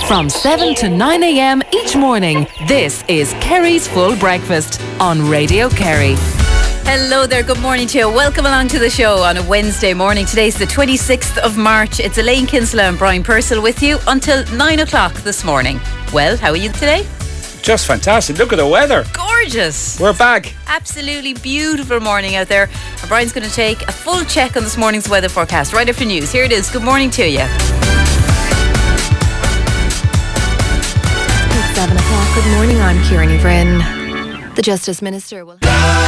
From 7 to 9 a.m. each morning, this is Kerry's Full Breakfast on Radio Kerry. Hello there, good morning to you. Welcome along to the show on a Wednesday morning. Today's the 26th of March. It's Elaine Kinsella and Brian Purcell with you until 9 o'clock this morning. Well, how are you today? Just fantastic. Look at the weather. Gorgeous. We're back. Absolutely beautiful morning out there. And Brian's going to take a full check on this morning's weather forecast right after news. Here it is. Good morning to you. It's 7 o'clock. Good morning. I'm Kieran Evren. The Justice Minister will...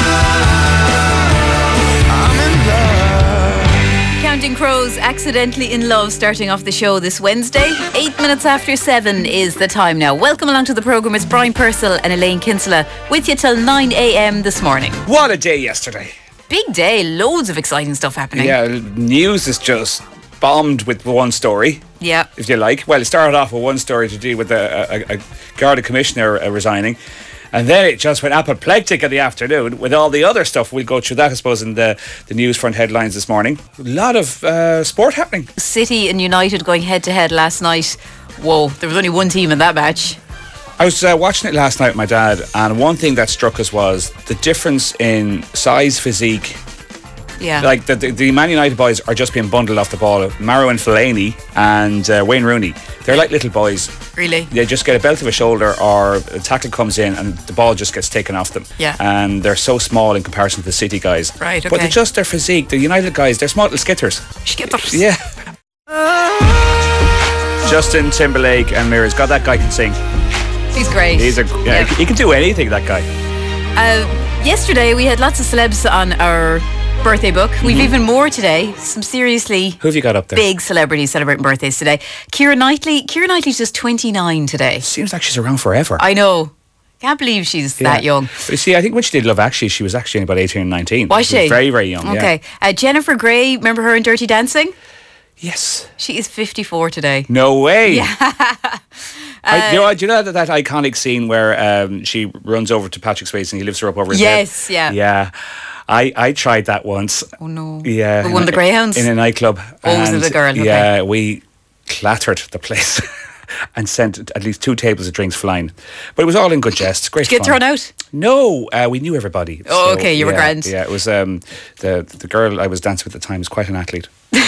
Counting Crows, Accidentally in Love, starting off the show this Wednesday. 8 minutes after 7 is the time now. Welcome along to the programme. It's Brian Purcell and Elaine Kinsella with you till 9 a.m. this morning. What a day yesterday. Big day. Loads of exciting stuff happening. Yeah, news is just bombed with one story. Yeah. If you like. Well, it started off with one story to do with a Garda Commissioner resigning. And then it just went apoplectic in the afternoon with all the other stuff. We'll go through that, I suppose, in the news front headlines this morning. A lot of sport happening. City and United going head-to-head last night. Whoa, there was only one team in that match. I was watching it last night with my dad, and one thing that struck us was the difference in size, physique. Yeah. Like the Man United boys are just being bundled off the ball. Marouane Fellaini and Wayne Rooney, they're like little boys. Really? They just get a belt of a shoulder or a tackle comes in and the ball just gets taken off them. Yeah. And they're so small in comparison to the City guys. Right, okay. But they're just their physique. The United guys, they're small little skitters. Skitters. Yeah. Justin Timberlake and Mirrors. God, that guy can sing. He's great. He can do anything, that guy. Yesterday we had lots of celebs on our birthday book. We've even more today. Some seriously Who have you got up there? big celebrities celebrating birthdays today. Keira Knightley. Keira Knightley's just 29 today. Seems like she's around forever. I know. Can't believe she's that young. But you see, I think when she did Love Actually, she was actually about 18 or 19. Was she? Very, very young. Okay. Yeah. Jennifer Grey, remember her in Dirty Dancing? Yes. She is 54 today. No way. Yeah. Do you know that iconic scene where she runs over to Patrick Swayze and he lifts her up over his head? Yes, yeah. Yeah. I tried that once. Oh no. Yeah. With one of the Greyhounds? In a nightclub. Oh, was it a girl? Okay. Yeah, we clattered the place and sent at least 2 tables of drinks flying. But it was all in good jest. Great Did you get fun. thrown out? No, we knew everybody. Oh, okay, you were grand. Yeah, it was the girl I was dancing with at the time was quite an athlete.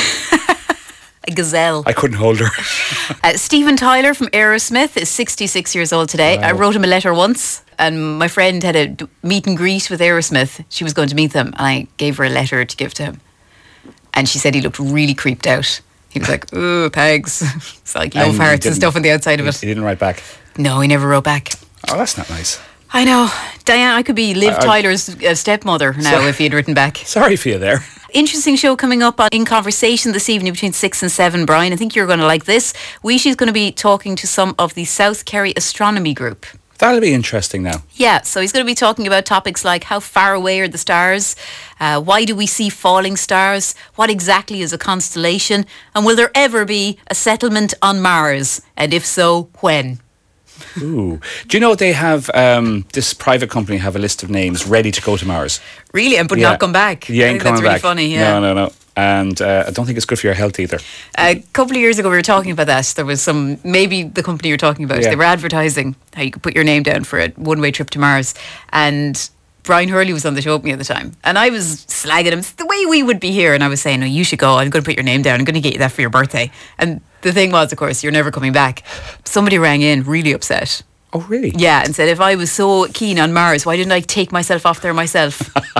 A gazelle. I couldn't hold her. Steven Tyler from Aerosmith is 66 years old today. Wow. I wrote him a letter once, and my friend had a meet and greet with Aerosmith. She was going to meet them, and I gave her a letter to give to him. And she said he looked really creeped out. He was like, ooh, pegs. It's like love hearts and stuff on the outside of it. He didn't write back. No, he never wrote back. Oh, that's not nice. I know. Diane, I could be Liv Tyler's stepmother now if he had written back. Sorry for you there. Interesting show coming up In Conversation this evening between 6 and 7, Brian. I think you're going to like this. Weishi's going to be talking to some of the South Kerry Astronomy Group. That'll be interesting now. Yeah, so he's going to be talking about topics like how far away are the stars, why do we see falling stars, what exactly is a constellation, and will there ever be a settlement on Mars, and if so, when? Ooh. Do you know they have, this private company have a list of names ready to go to Mars? Really? But not come back? Yeah, ain't coming that's really back. Funny, yeah. No. And I don't think it's good for your health either. A couple of years ago we were talking about that. There was maybe the company you're talking about, they were advertising how you could put your name down for a one-way trip to Mars. And Brian Hurley was on the show with me at the time. And I was slagging him. It's the way we would be here. And I was saying, no, you should go. I'm going to put your name down. I'm going to get you that for your birthday. And the thing was, of course, you're never coming back. Somebody rang in really upset. Oh, really? Yeah, and said, if I was so keen on Mars, why didn't I take myself off there myself?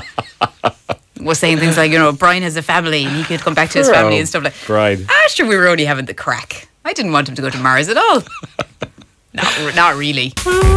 Was saying things like, Brian has a family and he could come back to his family and stuff like that. Brian. After we were only having the crack. I didn't want him to go to Mars at all. Not really.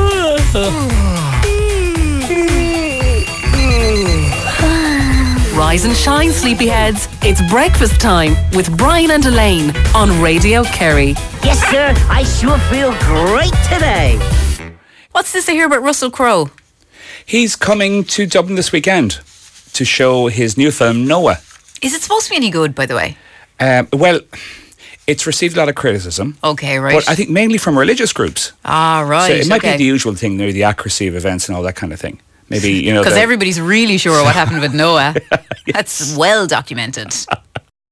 Rise and shine, sleepyheads. It's breakfast time with Brian and Elaine on Radio Kerry. Yes, sir. I sure feel great today. What's this I hear about Russell Crowe? He's coming to Dublin this weekend to show his new film, Noah. Is it supposed to be any good, by the way? Well, it's received a lot of criticism. Okay, right. But I think mainly from religious groups. Ah, right. So it might be the usual thing, the accuracy of events and all that kind of thing. Maybe, because everybody's really sure what happened with Noah. Yes. That's well documented.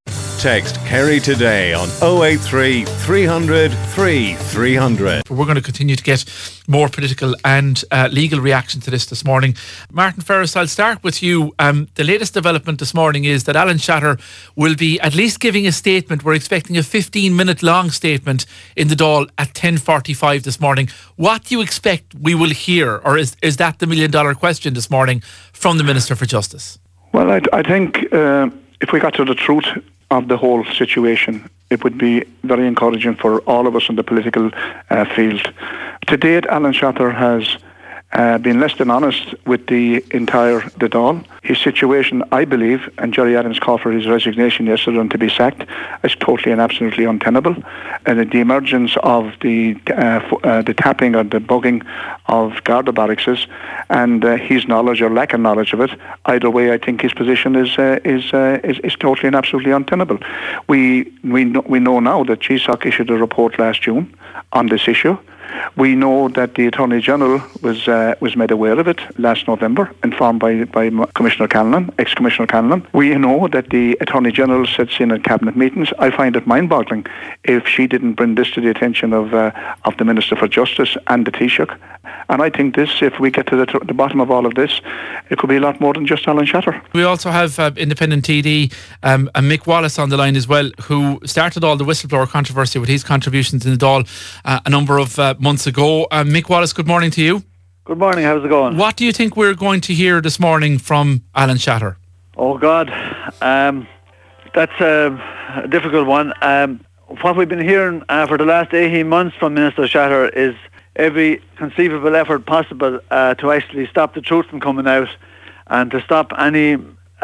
text Kerry Today on 083 300 3300. We're going to continue to get more political and legal reaction to this morning. Martin Ferris, I'll start with you. The latest development this morning is that Alan Shatter will be at least giving a statement. We're expecting a 15-minute long statement in the Dáil at 10:45 this morning. What do you expect we will hear, or is that the million-dollar question this morning from the Minister for Justice? Well, I think if we got to the truth of the whole situation, it would be very encouraging for all of us in the political field. To date, Alan Shatter has been less than honest with the Dáil. His situation, I believe, and Jerry Adams called for his resignation yesterday and to be sacked, is totally and absolutely untenable. And the emergence of the tapping or the bugging of Garda barracks and his knowledge or lack of knowledge of it, either way, I think his position is totally and absolutely untenable. We know now that GSOC issued a report last June on this issue. We know that the Attorney General was made aware of it last November, informed by Commissioner Callinan, ex-Commissioner Callinan. We know that the Attorney General sits in at cabinet meetings. I find it mind-boggling if she didn't bring this to the attention of the Minister for Justice and the Taoiseach. And I think this, if we get to the bottom of all of this, it could be a lot more than just Alan Shatter. We also have independent TD Mick Wallace on the line as well, who started all the whistleblower controversy with his contributions in the Dáil a number of months ago. Mick Wallace, good morning to you. Good morning, how's it going? What do you think we're going to hear this morning from Alan Shatter? Oh God, that's a difficult one. What we've been hearing for the last 18 months from Minister Shatter is every conceivable effort possible to actually stop the truth from coming out and to stop any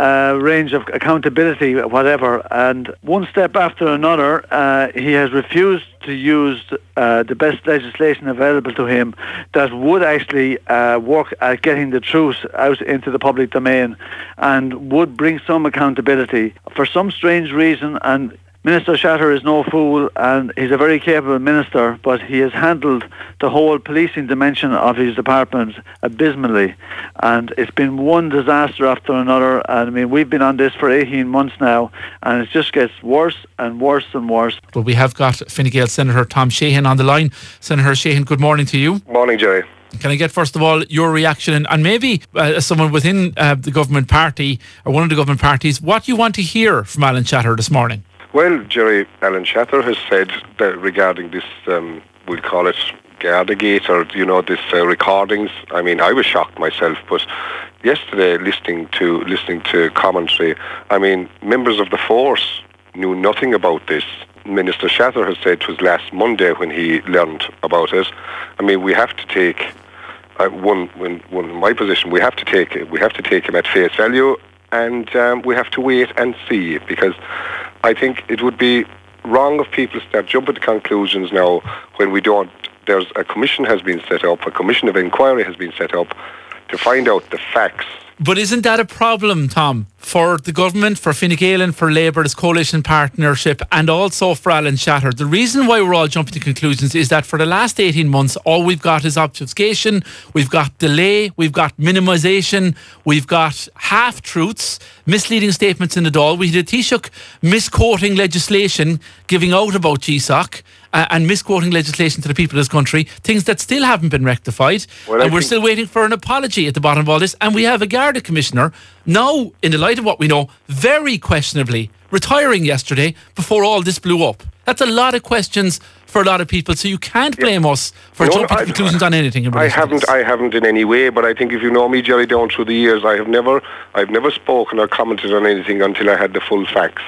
range of accountability, whatever. And one step after another, he has refused to use the best legislation available to him that would actually work at getting the truth out into the public domain and would bring some accountability. For some strange reason, and Minister Shatter is no fool and he's a very capable minister, but he has handled the whole policing dimension of his department abysmally, and it's been one disaster after another. And I mean, we've been on this for 18 months now and it just gets worse and worse and worse. Well, we have got Fine Gael Senator Tom Sheehan on the line. Senator Sheehan, good morning to you. Morning, Jerry. Can I get first of all your reaction and maybe as someone within the government party or one of the government parties, what you want to hear from Alan Shatter this morning? Well, Jerry, Alan Shatter has said that regarding this, we'll call it Gardagate, or, this recordings. I mean, I was shocked myself, but yesterday listening to commentary, I mean, members of the force knew nothing about this. Minister Shatter has said it was last Monday when he learned about it. I mean, we have to take one in my position. We have to take him at face value, and we have to wait and see, because I think it would be wrong of people to start jumping to conclusions now when we don't. There's a commission has been set up, a commission of inquiry has been set up to find out the facts. But isn't that a problem, Tom, for the government, for Fine Gael and for Labour, this coalition partnership, and also for Alan Shatter? The reason why we're all jumping to conclusions is that for the last 18 months, all we've got is obfuscation, we've got delay, we've got minimisation, we've got half-truths, misleading statements in the Dáil. We had a Taoiseach misquoting legislation, giving out about GSOC, and misquoting legislation to the people of this country, things that still haven't been rectified. Well, and we're still waiting for an apology at the bottom of all this. And we have a Garda Commissioner now, in the light of what we know, very questionably retiring yesterday before all this blew up. That's a lot of questions for a lot of people, so you can't blame us for jumping to conclusions on anything. I haven't in any way, but I think if you know me, Jerry, down through the years, I've never spoken or commented on anything until I had the full facts.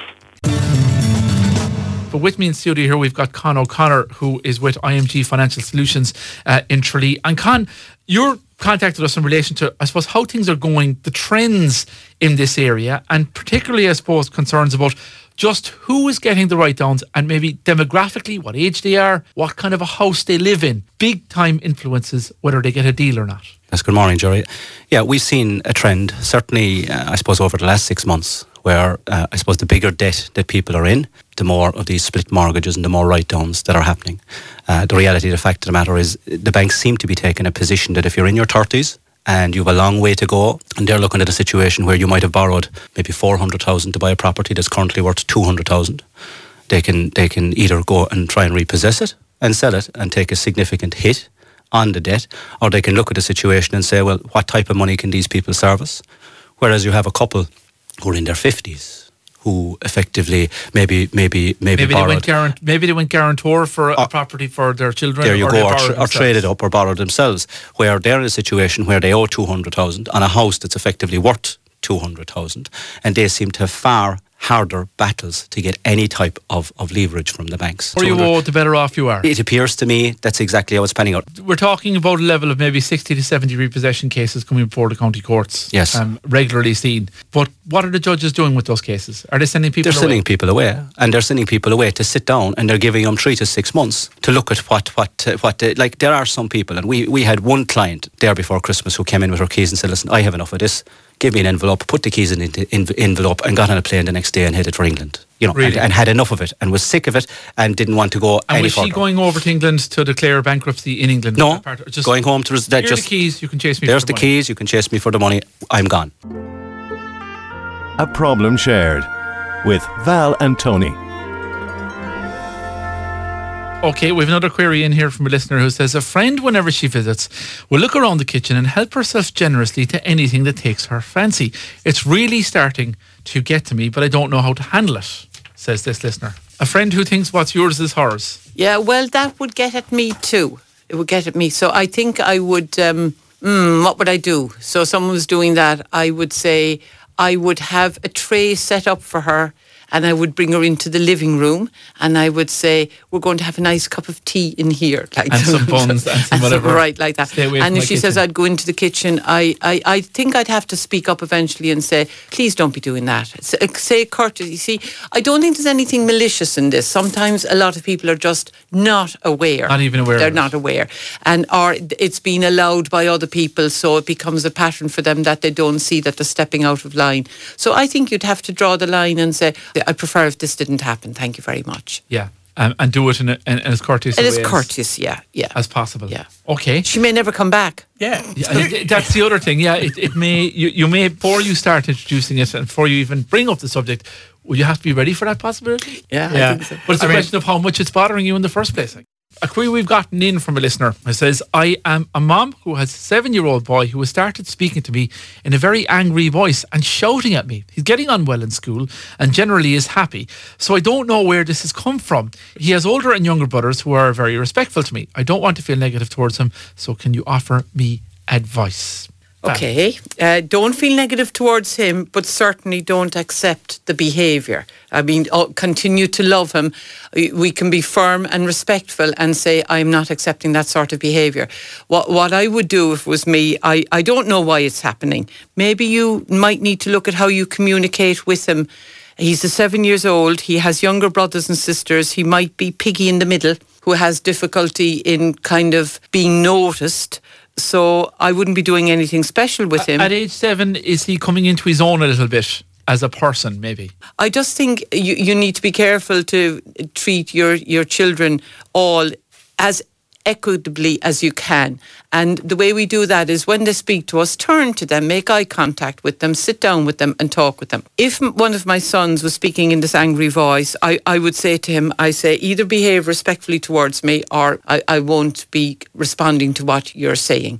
But with me in studio here, we've got Con O'Connor, who is with IMG Financial Solutions in Tralee. And Con, you're contacted us in relation to, I suppose, how things are going, the trends in this area, and particularly, I suppose, concerns about just who is getting the write-downs and maybe demographically, what age they are, what kind of a house they live in. Big time influences whether they get a deal or not. Yes, good morning, Jerry. Yeah, we've seen a trend, certainly, I suppose, over the last 6 months, where I suppose the bigger debt that people are in, the more of these split mortgages and the more write-downs that are happening. The reality, the fact of the matter is the banks seem to be taking a position that if you're in your 30s and you have a long way to go, and they're looking at a situation where you might have borrowed maybe 400,000 to buy a property that's currently worth 200,000. They can either go and try and repossess it and sell it and take a significant hit on the debt, or they can look at the situation and say, well, what type of money can these people service? Whereas you have a couple who are in their 50s who effectively maybe borrowed. Maybe they went guarantor for a property for their children. There you go, or traded up or borrowed themselves, where they're in a situation where they owe 200,000 on a house that's effectively worth 200,000, and they seem to have far harder battles to get any type of leverage from the banks. The more you owe, the better off you are. It appears to me that's exactly how it's panning out. We're talking about a level of maybe 60 to 70 repossession cases coming before the county courts. Yes. Regularly seen. But what are the judges doing with those cases? Are they sending people away? They're sending people away, and they're sending people away to sit down, and they're giving them 3 to 6 months to look at what like there are some people, and we had one client there before Christmas who came in with her keys and said, listen, I have enough of this. Give me an envelope, put the keys in the envelope, and got on a plane the next day and headed for England. You know, really? and had enough of it and was sick of it and didn't want to go any further. And was she going over to England to declare bankruptcy in England? No, just going home to... Here's the keys, you can chase me for the money. There's the keys, you can chase me for the money, I'm gone. A problem shared with Val and Tony. Okay, we have another query in here from a listener who says, a friend, whenever she visits, will look around the kitchen and help herself generously to anything that takes her fancy. It's really starting to get to me, but I don't know how to handle it, says this listener. A friend who thinks what's yours is hers. Yeah, well, that would get at me too. It would get at me. So I think I would, what would I do? So someone was doing that, I would say I would have a tray set up for her, and I would bring her into the living room, and I would say, we're going to have a nice cup of tea in here. Like and some buns and some whatever. Right, like that. And if she says I'd go into the kitchen, I think I'd have to speak up eventually and say, please don't be doing that. Say courtesy. See, I don't think there's anything malicious in this. Sometimes a lot of people are just not aware. Not even aware. They're not aware. Or it's been allowed by other people, so it becomes a pattern for them that they don't see that they're stepping out of line. So I think you'd have to draw the line and say, I prefer if this didn't happen. Thank you very much. Yeah, and do it in as courteous as courteous, as possible. Yeah. Okay. She may never come back. Yeah, that's the other thing. Yeah, it may you may, before you start introducing it and before you even bring up the subject, will you have to be ready for that possibility? Yeah. I think so. But it's a question of how much it's bothering you in the first place. A query we've gotten in from a listener. It says, I am a mom who has a 7-year-old boy who has started speaking to me in a very angry voice and shouting at me. He's getting on well in school and generally is happy. So I don't know where this has come from. He has older and younger brothers who are very respectful to me. I don't want to feel negative towards him. So can you offer me advice? Okay, don't feel negative towards him, but certainly don't accept the behaviour. I mean, continue to love him. We can be firm and respectful and say, I'm not accepting that sort of behaviour. What I would do if it was me, I don't know why it's happening. Maybe you might need to look at how you communicate with him. He's 7 years old. He has younger brothers and sisters. He might be piggy in the middle, who has difficulty in kind of being noticed. So I wouldn't be doing anything special with him. At age 7, is he coming into his own a little bit as a person, maybe? I just think you need to be careful to treat your children all as equitably as you can. And the way we do that is when they speak to us, turn to them, make eye contact with them, sit down with them and talk with them. If one of my sons was speaking in this angry voice, I would say to him, I say, either behave respectfully towards me or I won't be responding to what you're saying.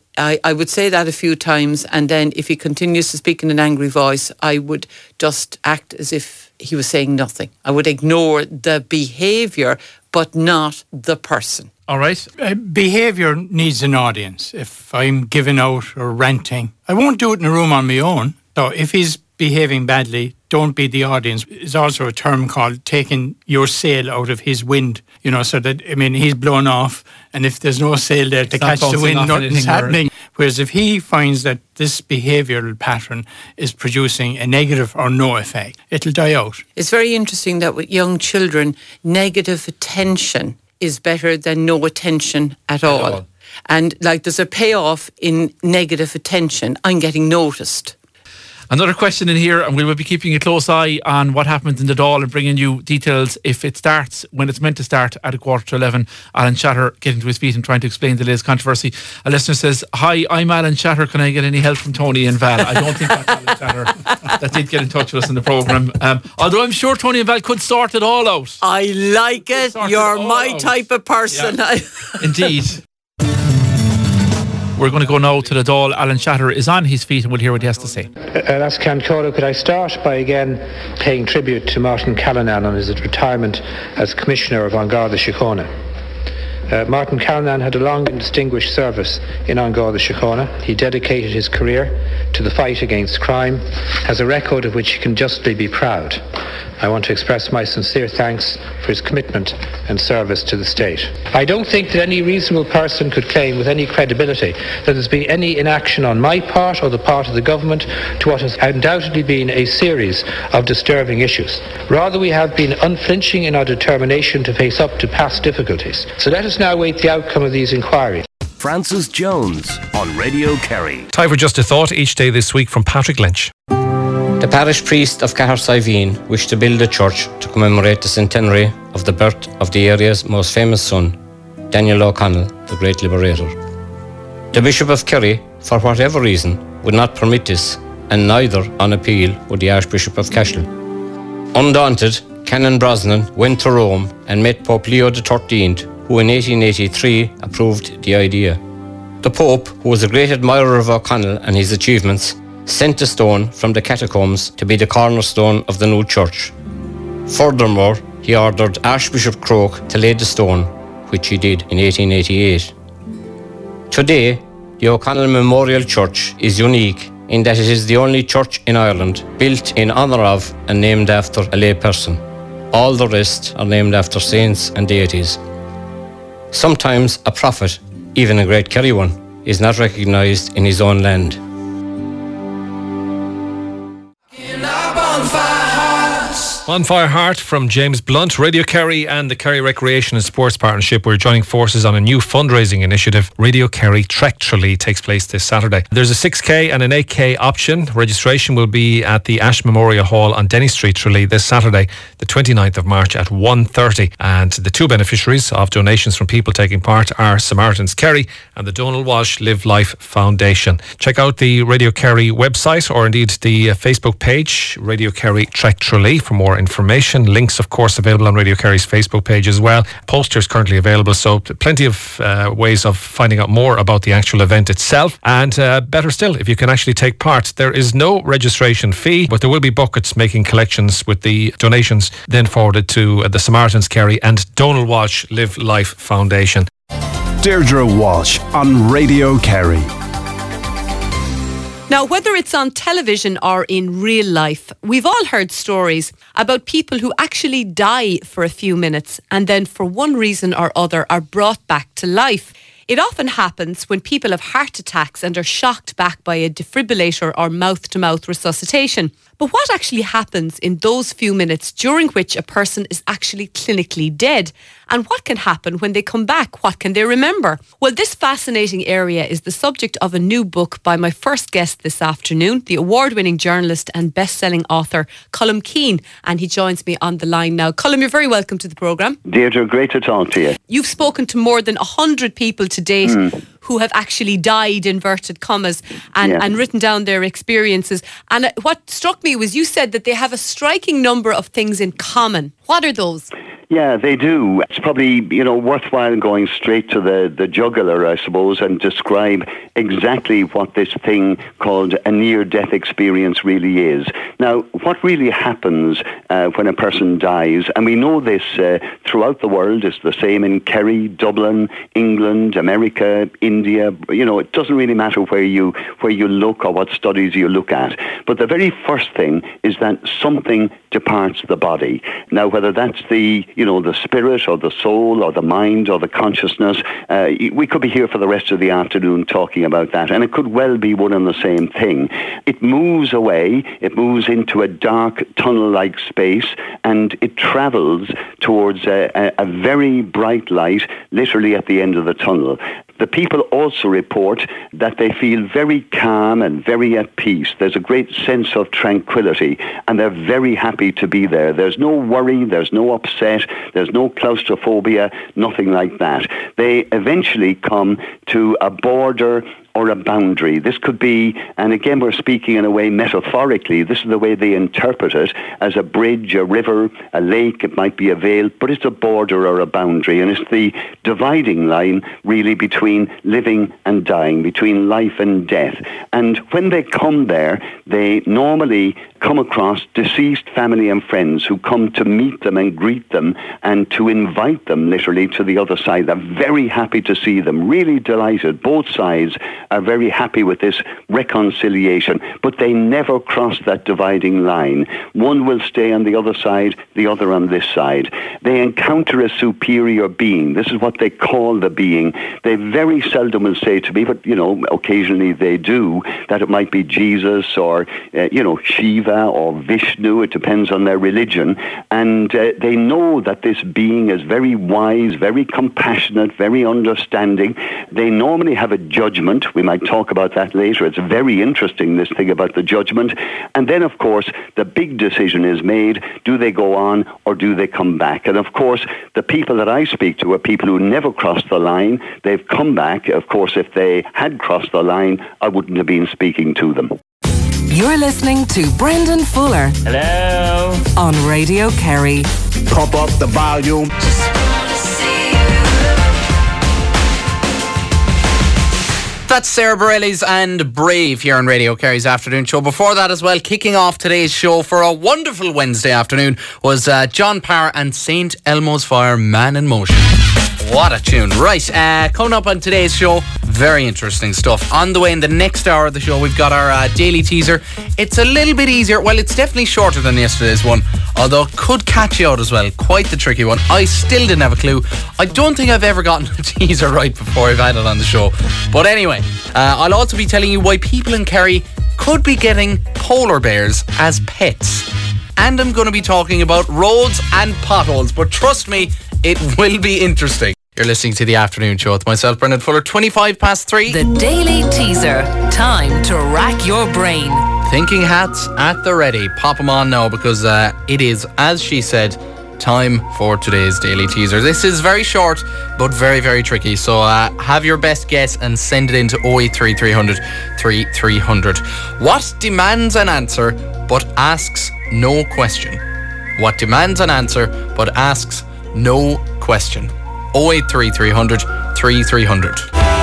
I would say that a few times, and then if he continues to speak in an angry voice, I would just act as if he was saying nothing. I would ignore the behaviour, but not the person. All right. Behaviour needs an audience. If I'm giving out or ranting, I won't do it in a room on my own. So if he's behaving badly, don't be the audience. There's also a term called taking your sail out of his wind, so that, he's blown off, and if there's no sail there to catch the wind, nothing's happening. Whereas if he finds that this behavioural pattern is producing a negative or no effect, it'll die out. It's very interesting that with young children, negative attention is better than no attention at all. And there's a payoff in negative attention. I'm getting noticed. Another question in here, and we will be keeping a close eye on what happens in the Dáil and bringing you details if it starts when it's meant to start at 11:15. Alan Shatter getting to his feet and trying to explain the latest controversy. A listener says, "Hi, I'm Alan Shatter. Can I get any help from Tony and Val?" I don't think that's Alan Shatter that did get in touch with us in the programme. Although I'm sure Tony and Val could sort it all out. I like it. You're my type of person. Yeah. Indeed. We're going to go now to the Dáil. Alan Shatter is on his feet and we'll hear what he has to say. That's Cancolo. Could I start by again paying tribute to Martin Callanan on his retirement as Commissioner of An Garda Síochána. Martin Callanan had a long and distinguished service in An Garda Síochána. He dedicated his career to the fight against crime, has a record of which he can justly be proud. I want to express my sincere thanks for his commitment and service to the state. I don't think that any reasonable person could claim with any credibility that there's been any inaction on my part or the part of the government to what has undoubtedly been a series of disturbing issues. Rather, we have been unflinching in our determination to face up to past difficulties. So let us now await the outcome of these inquiries. Francis Jones on Radio Kerry. Time for Just a Thought each day this week from Patrick Lynch. The parish priest of Cahersiveen wished to build a church to commemorate the centenary of the birth of the area's most famous son, Daniel O'Connell, the great liberator. The Bishop of Kerry, for whatever reason, would not permit this, and neither, on appeal, would the Archbishop of Cashel. Undaunted, Canon Brosnan went to Rome and met Pope Leo XIII, who in 1883 approved the idea. The Pope, who was a great admirer of O'Connell and his achievements, sent a stone from the catacombs to be the cornerstone of the new church. Furthermore, he ordered Archbishop Croke to lay the stone, which he did in 1888. Today, the O'Connell Memorial Church is unique in that it is the only church in Ireland built in honour of and named after a lay person. All the rest are named after saints and deities. Sometimes a prophet, even a great Kerry one, is not recognised in his own land. Bonfire Heart from James Blunt. Radio Kerry and the Kerry Recreation and Sports Partnership, we're joining forces on a new fundraising initiative. Radio Kerry Trek Tralee takes place this Saturday. There's a 6k and an 8k option. Registration will be at the Ash Memorial Hall on Denny Street, Tralee, this Saturday, the 29th of March at 1:30. And the two beneficiaries of donations from people taking part are Samaritans Kerry and the Donald Walsh Live Life Foundation. Check out the Radio Kerry website or indeed the Facebook page, Radio Kerry Trek Tralee, for more information. Links, of course, available on Radio Kerry's Facebook page as well. Posters currently available, so plenty of ways of finding out more about the actual event itself. And better still, if you can actually take part, there is no registration fee, but there will be buckets making collections with the donations then forwarded to the Samaritans Kerry and Donald Walsh Live Life Foundation. Deirdre Walsh on Radio Kerry. Now, whether it's on television or in real life, we've all heard stories about people who actually die for a few minutes and then for one reason or other are brought back to life. It often happens when people have heart attacks and are shocked back by a defibrillator or mouth-to-mouth resuscitation. But what actually happens in those few minutes during which a person is actually clinically dead? And what can happen when they come back? What can they remember? Well, this fascinating area is the subject of a new book by my first guest this afternoon, the award-winning journalist and best-selling author, Colm Keane. And he joins me on the line now. Colm, you're very welcome to the programme. Deirdre, great to talk to you. You've spoken to more than 100 people to date who have actually died, inverted commas, and written down their experiences. And what struck me was you said that they have a striking number of things in common. What are those? Yeah, they do. It's probably, worthwhile going straight to the jugular, I suppose, and describe exactly what this thing called a near-death experience really is. Now, what really happens when a person dies, and we know this throughout the world, it's the same in Kerry, Dublin, England, America, India, it doesn't really matter where you look or what studies you look at. But the very first thing is that something departs the body. Now, whether that's the spirit or the soul or the mind or the consciousness, we could be here for the rest of the afternoon talking about that, and it could well be one and the same thing. It moves away, it moves into a dark tunnel-like space, and it travels towards a very bright light, literally at the end of the tunnel. The people also report that they feel very calm and very at peace. There's a great sense of tranquility, and they're very happy to be there. There's no worry, there's no upset, there's no claustrophobia, nothing like that. They eventually come to a border or a boundary. This could be, and again we're speaking in a way metaphorically, this is the way they interpret it, as a bridge, a river, a lake, it might be a vale, but it's a border or a boundary, and it's the dividing line really between living and dying, between life and death. And when they come there, they normally come across deceased family and friends who come to meet them and greet them and to invite them literally to the other side. They're very happy to see them, really delighted. Both sides are very happy with this reconciliation, but they never cross that dividing line. One will stay on the other side, the other on this side. They encounter a superior being. This is what they call the being. They very seldom will say to me, but occasionally they do, that it might be Jesus or Shiva or Vishnu. It depends on their religion, and they know that this being is very wise, very compassionate, very understanding. They normally have a judgment. We might talk about that later. It's very interesting, this thing about the judgment. And then, of course, the big decision is made. Do they go on or do they come back? And, of course, the people that I speak to are people who never crossed the line. They've come back. Of course, if they had crossed the line, I wouldn't have been speaking to them. You're listening to Brendan Fuller. Hello. On Radio Kerry. Pop up the volume. That's Sarah Bareilles and Brave here on Radio Kerry's afternoon show. Before that as well, kicking off today's show for a wonderful Wednesday afternoon was John Parr and St. Elmo's Fire, Man in Motion. What a tune. Right, coming up on today's show, very interesting stuff. On the way in the next hour of the show, we've got our daily teaser. It's a little bit easier. Well, it's definitely shorter than yesterday's one, although it could catch you out as well. Quite the tricky one. I still didn't have a clue. I don't think I've ever gotten a teaser right before I've had it on the show. But anyway, I'll also be telling you why people in Kerry could be getting polar bears as pets. And I'm going to be talking about roads and potholes. But trust me, it will be interesting. You're listening to The Afternoon Show with myself, Brendan Fuller, 3:25. The Daily Teaser. Time to rack your brain. Thinking hats at the ready. Pop them on now because it is, as she said, time for today's Daily Teaser. This is very short, but very, very tricky. So have your best guess and send it into 083 300. What demands an answer but asks no question? What demands an answer but asks no question? 083 300 300.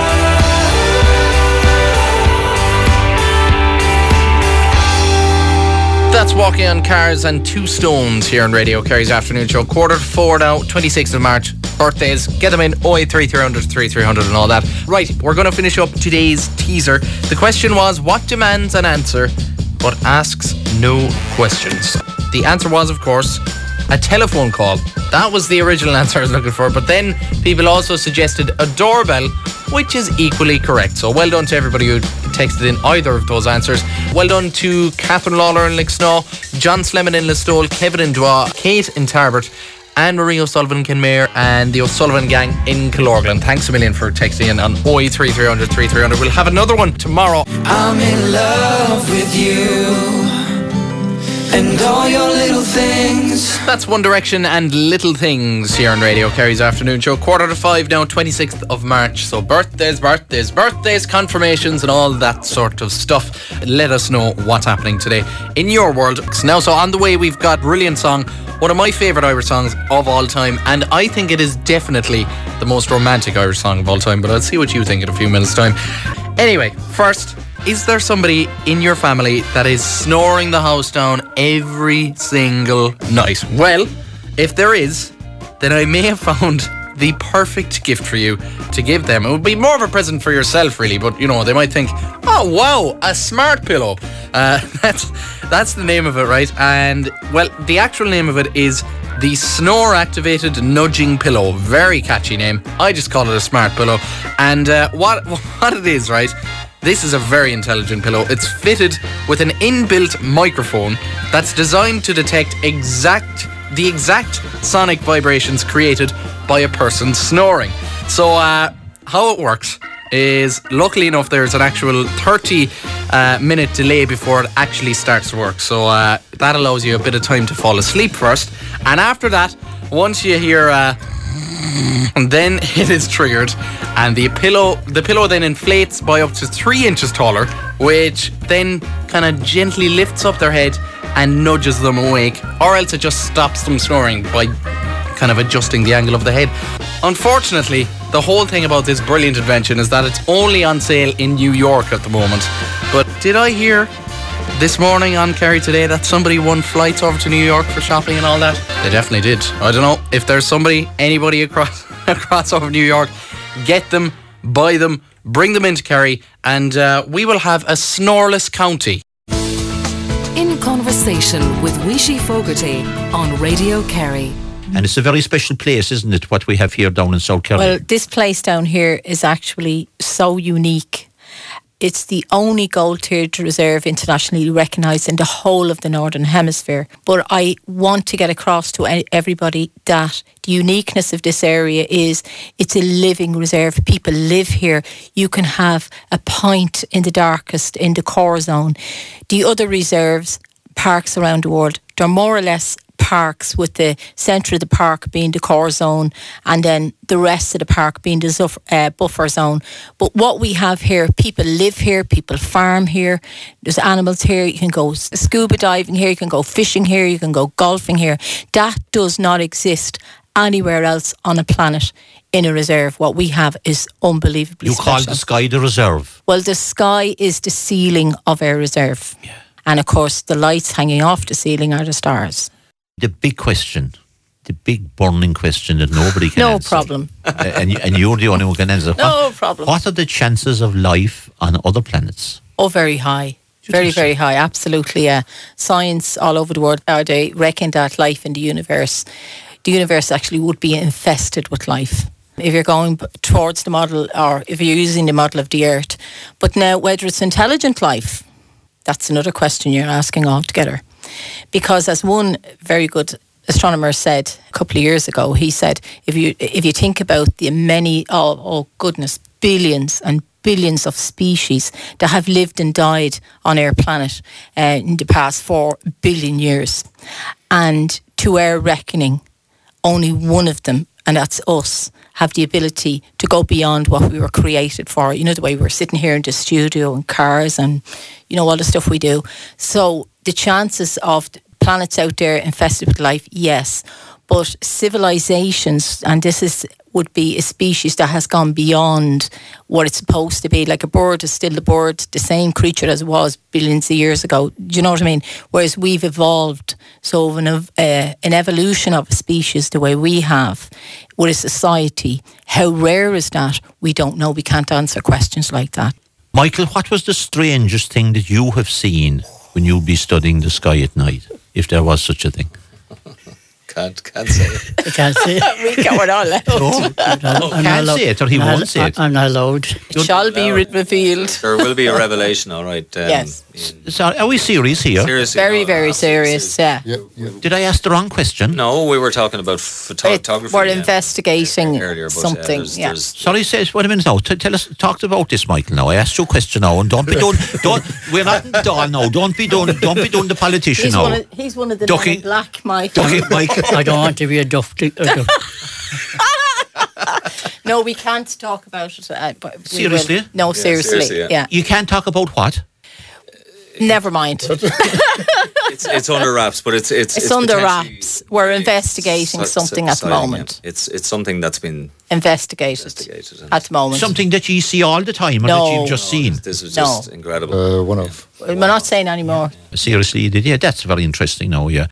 That's Walking on Cars and Two Stones here on Radio Kerry's afternoon show. 3:45 now, 26th of March. Birthdays, get them in 083 300 300 and all that. Right, we're going to finish up today's teaser. The question was, what demands an answer but asks no questions? The answer was, of course, a telephone call. That was the original answer I was looking for, but then people also suggested a doorbell, which is equally correct. So well done to everybody who texted in either of those answers. Well done to Catherine Lawler in Lixnaw, John Slemon in Listowel, Kevin in Dwa, Kate in Tarbert, Anne Marie O'Sullivan in Kenmare, and the O'Sullivan gang in Killorglin. Thanks a million for texting in on 083 300 300. We'll have another one tomorrow. I'm in love with you and all your little things. That's One Direction and Little Things here on Radio Kerry's afternoon show. 4:45 now, 26th of March. So birthdays, confirmations and all that sort of stuff. Let us know what's happening today in your world. Now, so on the way, we've got brilliant song, one of my favourite Irish songs of all time, and I think it is definitely the most romantic Irish song of all time, but I'll see what you think in a few minutes' time. Anyway, first, is there somebody in your family that is snoring the house down every single night? Well, if there is, then I may have found the perfect gift for you to give them. It would be more of a present for yourself, really, but they might think, oh wow, a smart pillow. That's the name of it, right? And well, the actual name of it is the Snore Activated Nudging Pillow. Very catchy name. I just call it a smart pillow. And what it is, right? This is a very intelligent pillow. It's fitted with an inbuilt microphone that's designed to detect the exact sonic vibrations created by a person snoring. So how it works is, luckily enough, there's an actual 30-minute delay before it actually starts to work. So that allows you a bit of time to fall asleep first. And after that, once you hear... then it is triggered, and the pillow then inflates by up to 3 inches taller, which then kind of gently lifts up their head and nudges them awake, or else it just stops them snoring by kind of adjusting the angle of the head. Unfortunately, the whole thing about this brilliant invention is that it's only on sale in New York at the moment. But did I hear this morning on Kerry Today that somebody won flights over to New York for shopping and all that? They definitely did. I don't know if there's anybody across over New York. Get them, buy them, bring them into Kerry, and we will have a snoreless county. In conversation with Wishi Fogarty on Radio Kerry. And it's a very special place, isn't it, what we have here down in South Kerry? Well, this place down here is actually so unique. It's the only gold-tiered reserve internationally recognised in the whole of the Northern Hemisphere. But I want to get across to everybody that the uniqueness of this area is it's a living reserve. People live here. You can have a pint in the darkest in the core zone. The other reserves, parks around the world, they're more or less parks, with the centre of the park being the core zone and then the rest of the park being the buffer zone. But what we have here, people live here, people farm here, there's animals here, you can go scuba diving here, you can go fishing here, you can go golfing here. That does not exist anywhere else on a planet in a reserve. What we have is unbelievably special. You call the sky the reserve? Well, the sky is the ceiling of our reserve. Yeah. And of course the lights hanging off the ceiling are the stars. The big question, the big burning question that nobody can answer. No problem. And you're the only one who can answer. No problem. What are the chances of life on other planets? Oh, very high. Very, very high. Absolutely. Science all over the world, they reckon that life in the universe actually would be infested with life. If you're going towards the model, or if you're using the model of the Earth. But now, whether it's intelligent life, that's another question you're asking altogether. Because as one very good astronomer said a couple of years ago, he said, if you think about the many, billions and billions of species that have lived and died on our planet in the past 4 billion years, and to our reckoning, only one of them, and that's us, have the ability to go beyond what we were created for. You know, the way we're sitting here in the studio and cars and, you know, all the stuff we do. So the chances of planets out there infested with life, yes. But civilizations, and would be a species that has gone beyond what it's supposed to be. Like a bird is still a bird, the same creature as it was billions of years ago. Do you know what I mean? Whereas we've evolved. So an evolution of a species the way we have with a society, how rare is that? We don't know. We can't answer questions like that. Michael, what was the strangest thing that you have seen when you'd be studying the sky at night, if there was such a thing? Can't say it. You can't say it. We're not allowed. Can't say it, or he won't say it. I'm not allowed. It shall be revealed. There will be a revelation, all right. Yes. So are we serious here? Seriously, very, very serious, yeah. Did I ask the wrong question? No, we were talking about photography. We're investigating earlier, but, something, Sorry, wait a minute now. Talk about this, Michael, now. I asked you a question now, and don't be doing, we're not in Dahl now. Don't be doing the politician now. He's one of the men in black, Mike. Mike. I don't want to be a duff. No, we can't talk about it. But seriously? No, seriously. Yeah. You can't talk about what? Never mind. It's under wraps, but it's under wraps. We're investigating something at the moment. Yeah. It's something that's been investigated at the moment. Something that you see all the time, or that you've just seen. This was just incredible. We're not saying anymore. Seriously, you did. Yeah, that's very interesting. Now, yeah.